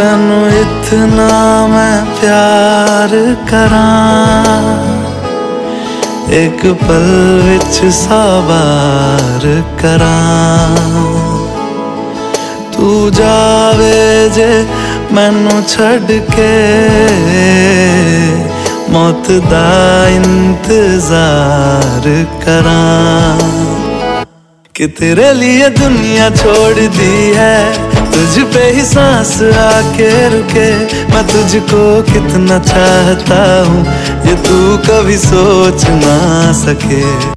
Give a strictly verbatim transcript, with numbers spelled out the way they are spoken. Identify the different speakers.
Speaker 1: तेनू इतना मैं प्यार करां, एक पल विच सौ बार करां। तू जावे जे मैनू छड़ के, मौत दा इंतजार करां। कि तेरे लिए दुनिया छोड़ दी है, तुझ पे ही सांस आके रुके। मैं तुझको कितना चाहता हूँ, ये तू कभी सोच ना सके।